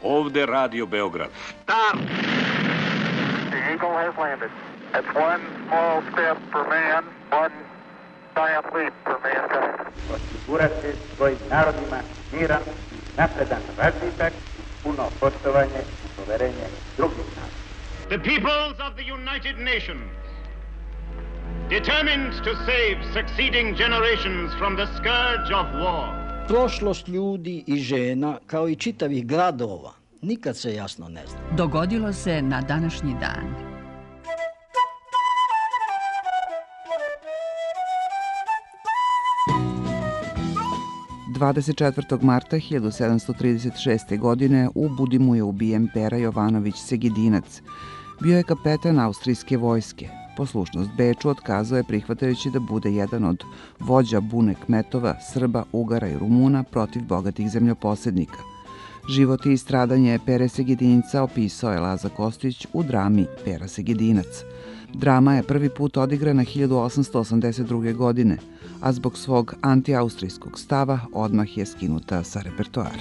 Ovde Radio Beograd. Start! The Eagle has landed. It's one small step for man, one giant leap for mankind. Osigurati svojim narodima miran, napredan razvitak, puno poštovanje i poverenje drugih naroda. The peoples of the United Nations, determined to save succeeding generations from the scourge of war. Prošlost ljudi i žena, kao i čitavih gradova, nikad se jasno ne zna. Dogodilo se na današnji dan. Marta 1736. godine u Budimu je ubijen Pera Jovanović Segedinac. Bio je kapetan austrijske vojske. Poslušnost Beču otkazao je prihvatajući da bude jedan od vođa bune kmetova, Srba, Ugara i Rumuna protiv bogatih zemljoposednika. Život i stradanje Pere Segedinca opisao je Laza Kostić u drami Pera Segedinac. Drama je prvi put odigrana 1882. godine, a zbog svog antiaustrijskog stava odmah je skinuta sa repertoara.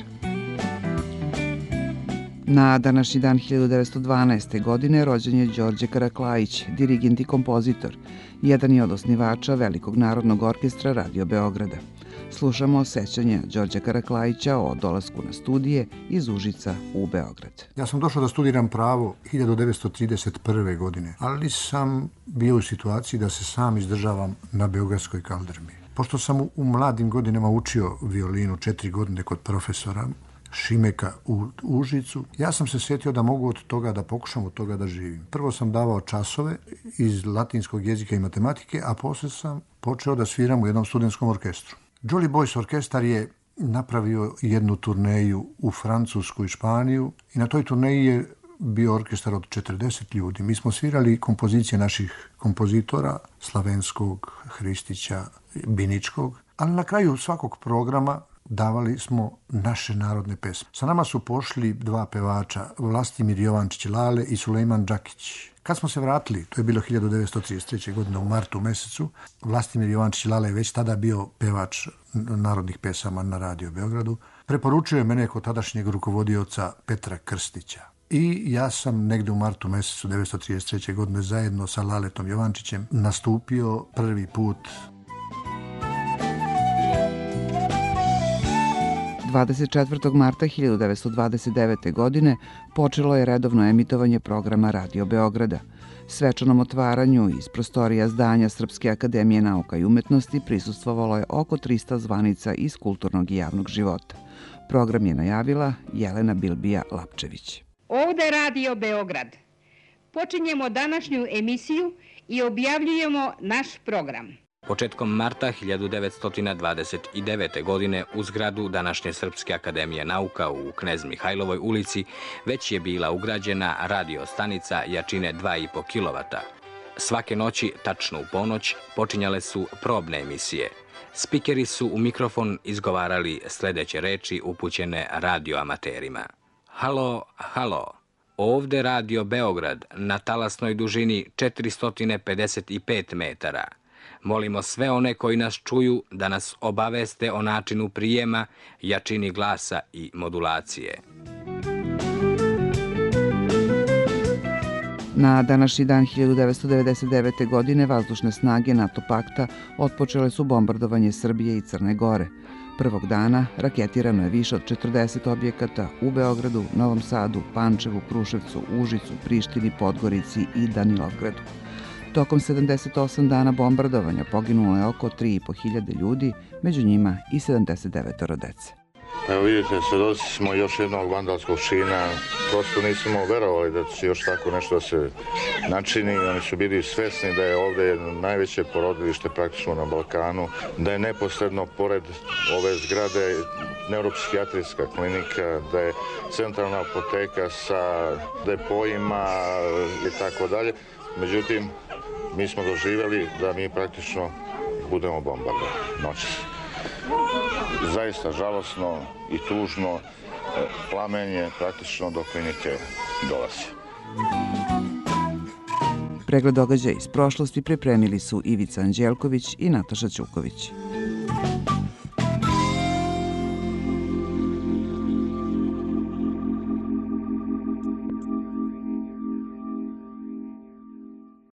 Na današnji dan 1912. godine rođen je Đorđe Karaklajić, dirigent i kompozitor, jedan je od osnivača Velikog narodnog orkestra Radio Beograda. Slušamo sećanja Đorđa Karaklajića o dolasku na studije iz Užica u Beograd. Ja sam došao da studiram pravo 1931. godine, ali sam bio u situaciji da se sam izdržavam na Beogradskoj kaldrmi. Pošto sam u mladim godinama učio violinu 4 godine kod profesora Šimeka u Užicu, ja sam se sjetio da mogu od toga da pokušam od toga da živim. Prvo sam davao časove iz latinskog jezika i matematike, a posle sam počeo da sviram u jednom studentskom orkestru. Jolly Boys orkestar je napravio jednu turneju u Francusku i Španiju i na toj turneji je bio orkestar od 40 ljudi. Mi smo svirali kompozicije naših kompozitora, Slavenskog, Hristića, Biničkog, ali na kraju svakog programa davali smo naše narodne pesme. Sa nama su pošli 2 pevača, Vlastimir Jovančić Lale i Sulejman Đakić. Kad smo se vratili, to je bilo 1933. godine u martu mesecu, Vlastimir Jovančić Lale je već tada bio pevač narodnih pesama na Radio Beogradu. Preporučio je mene kod tadašnjeg rukovodioca Petra Krstića. I ja sam negde u martu mesecu 1933. godine zajedno sa Laletom Jovančićem nastupio prvi put. 24. marta 1929. godine počelo je redovno emitovanje programa Radio Beograda. Svečanom otvaranju iz prostorija zdanja Srpske akademije nauka i umetnosti prisustvovalo je oko 300 zvanica iz kulturnog i javnog života. Program je najavila Jelena Bilbija-Lapčević. Ovde Radio Beograd. Počinjemo današnju emisiju i objavljujemo naš program. Početkom marta 1929. godine u zgradu današnje Srpske akademije nauka u Knez Mihajlovoj ulici već je bila ugrađena radio stanica jačine 2,5 kW. Svake noći, tačno u ponoć, počinjale su probne emisije. Spikeri su u mikrofon izgovarali sledeće reči upućene radioamaterima. Halo, halo, ovde Radio Beograd na talasnoj dužini 455 metara. Molimo sve one koji nas čuju da nas obaveste o načinu prijema, jačini glasa i modulacije. Na današnji dan 1999. godine vazdušne snage NATO pakta otpočele su bombardovanje Srbije i Crne Gore. Prvog dana raketirano je više od 40 objekata u Beogradu, Novom Sadu, Pančevu, Kruševcu, Užicu, Prištini, Podgorici i Danilovgradu. Tokom 78 dana bombardovanja poginulo je oko 3.500 ljudi, među njima i 79 dece. Evo vidite, svedoci smo još jednog vandalskog čina. Prosto nismo verovali da će još tako nešto da se načini. Oni su bili svesni da je ovde najveće porodilište praktično na Balkanu, da je neposredno pored ove zgrade neuropsihijatrijska klinika, da je centralna apoteka sa depojima i tako dalje. Međutim, mi smo doživjeli da mi praktično budemo bombardovani noćas. Zaista žalosno i tužno plamenje praktično do klinike dolazi. Pregled događaja iz prošlosti pripremili su Ivica Anđelković i Nataša Ćuković.